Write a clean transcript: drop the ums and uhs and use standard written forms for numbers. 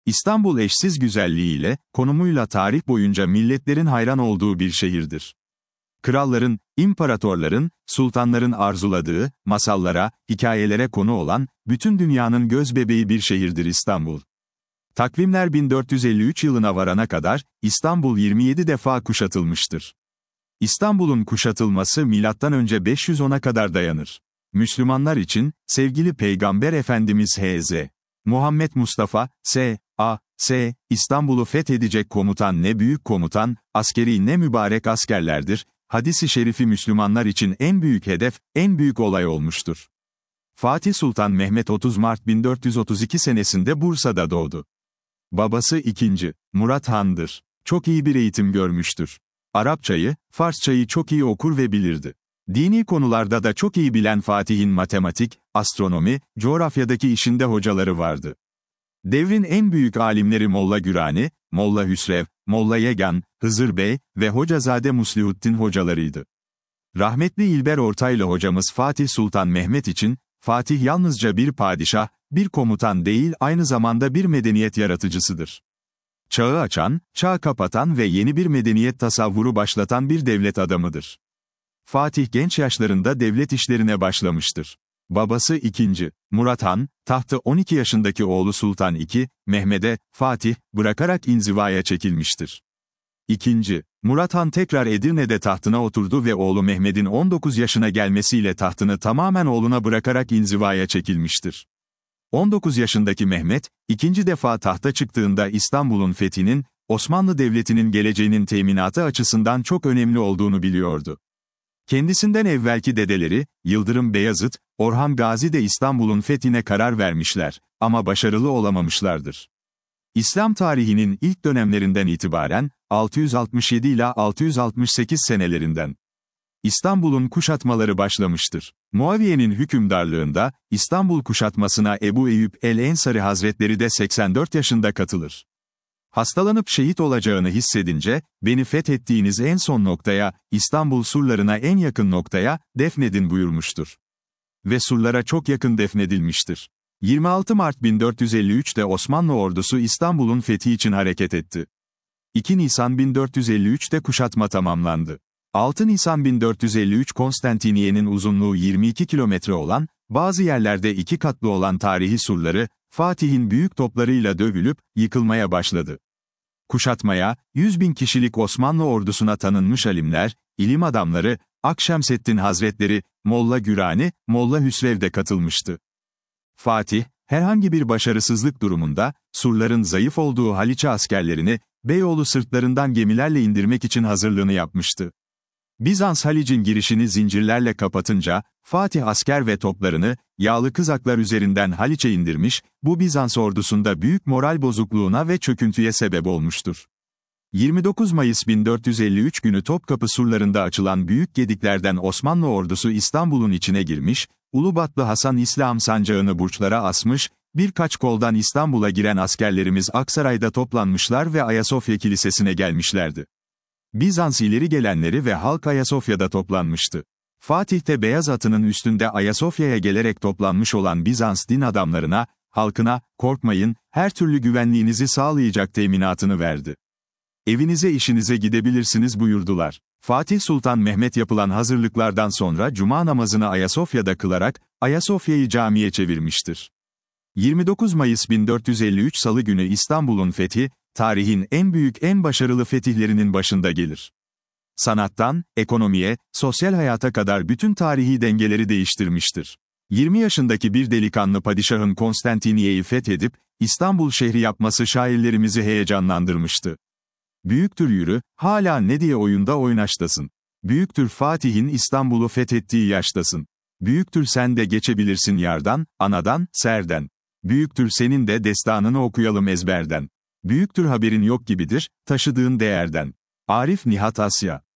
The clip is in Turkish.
İstanbul eşsiz güzelliğiyle, konumuyla tarih boyunca milletlerin hayran olduğu bir şehirdir. Kralların, imparatorların, sultanların arzuladığı, masallara, hikayelere konu olan, bütün dünyanın gözbebeği bir şehirdir İstanbul. Takvimler 1453 yılına varana kadar, İstanbul 27 defa kuşatılmıştır. İstanbul'un kuşatılması M.Ö. 510'a kadar dayanır. Müslümanlar için, sevgili Peygamber Efendimiz Hz. Muhammed Mustafa, S.A.S. İstanbul'u fethedecek komutan ne büyük komutan, askeri ne mübarek askerlerdir, hadis-i şerifi Müslümanlar için en büyük hedef, en büyük olay olmuştur. Fatih Sultan Mehmet 30 Mart 1432 senesinde Bursa'da doğdu. Babası 2. Murat Han'dır. Çok iyi bir eğitim görmüştür. Arapçayı, Farsçayı çok iyi okur ve bilirdi. Dini konularda da çok iyi bilen Fatih'in matematik, astronomi, coğrafyadaki işinde hocaları vardı. Devrin en büyük alimleri Molla Gürani, Molla Hüsrev, Molla Yegan, Hızır Bey ve Hocazade Muslihuddin hocalarıydı. Rahmetli İlber Ortaylı hocamız Fatih Sultan Mehmet için, Fatih yalnızca bir padişah, bir komutan değil aynı zamanda bir medeniyet yaratıcısıdır. Çağı açan, çağ kapatan ve yeni bir medeniyet tasavvuru başlatan bir devlet adamıdır. Fatih genç yaşlarında devlet işlerine başlamıştır. Babası 2. Murat Han, tahtı 12 yaşındaki oğlu Sultan II. Mehmed'e, Fatih, bırakarak inzivaya çekilmiştir. 2. Murat Han tekrar Edirne'de tahtına oturdu ve oğlu Mehmed'in 19 yaşına gelmesiyle tahtını tamamen oğluna bırakarak inzivaya çekilmiştir. 19 yaşındaki Mehmet, ikinci defa tahta çıktığında İstanbul'un fethinin, Osmanlı Devleti'nin geleceğinin teminatı açısından çok önemli olduğunu biliyordu. Kendisinden evvelki dedeleri, Yıldırım Beyazıt, Orhan Gazi de İstanbul'un fethine karar vermişler, ama başarılı olamamışlardır. İslam tarihinin ilk dönemlerinden itibaren, 667 ila 668 senelerinden, İstanbul'un kuşatmaları başlamıştır. Muaviye'nin hükümdarlığında, İstanbul kuşatmasına Ebu Eyyub el-Ensari Hazretleri de 84 yaşında katılır. Hastalanıp şehit olacağını hissedince, beni fethettiğiniz en son noktaya, İstanbul surlarına en yakın noktaya, defnedin buyurmuştur. Ve surlara çok yakın defnedilmiştir. 26 Mart 1453'te Osmanlı ordusu İstanbul'un fethi için hareket etti. 2 Nisan 1453'te kuşatma tamamlandı. 6 Nisan 1453 Konstantiniye'nin uzunluğu 22 kilometre olan, bazı yerlerde 2 katlı olan tarihi surları, Fatih'in büyük toplarıyla dövülüp, yıkılmaya başladı. Kuşatmaya, 100.000 kişilik Osmanlı ordusuna tanınmış alimler, ilim adamları, Akşemseddin Hazretleri, Molla Gürani, Molla Hüsrev de katılmıştı. Fatih, herhangi bir başarısızlık durumunda, surların zayıf olduğu Haliç'e askerlerini, Beyoğlu sırtlarından gemilerle indirmek için hazırlığını yapmıştı. Bizans Halic'in girişini zincirlerle kapatınca, Fatih asker ve toplarını, yağlı kızaklar üzerinden Haliç'e indirmiş, bu Bizans ordusunda büyük moral bozukluğuna ve çöküntüye sebep olmuştur. 29 Mayıs 1453 günü Topkapı surlarında açılan büyük gediklerden Osmanlı ordusu İstanbul'un içine girmiş, Ulubatlı Hasan İslam sancağını burçlara asmış, birkaç koldan İstanbul'a giren askerlerimiz Aksaray'da toplanmışlar ve Ayasofya Kilisesi'ne gelmişlerdi. Bizans ileri gelenleri ve halk Ayasofya'da toplanmıştı. Fatih de beyaz atının üstünde Ayasofya'ya gelerek toplanmış olan Bizans din adamlarına, halkına, korkmayın, her türlü güvenliğinizi sağlayacak teminatını verdi. Evinize işinize gidebilirsiniz buyurdular. Fatih Sultan Mehmet yapılan hazırlıklardan sonra cuma namazını Ayasofya'da kılarak, Ayasofya'yı camiye çevirmiştir. 29 Mayıs 1453 Salı günü İstanbul'un fethi, tarihin en büyük en başarılı fetihlerinin başında gelir. Sanattan, ekonomiye, sosyal hayata kadar bütün tarihi dengeleri değiştirmiştir. 20 yaşındaki bir delikanlı padişahın Konstantiniye'yi fethedip, İstanbul şehri yapması şairlerimizi heyecanlandırmıştı. Büyüktür yürü, hala ne diye oyunda oynaştasın. Büyüktür Fatih'in İstanbul'u fethettiği yaştasın. Büyüktür sen de geçebilirsin yardan, anadan, serden. Büyüktür senin de destanını okuyalım ezberden. Büyüktür haberin yok gibidir, taşıdığın değerden. Arif Nihat Asya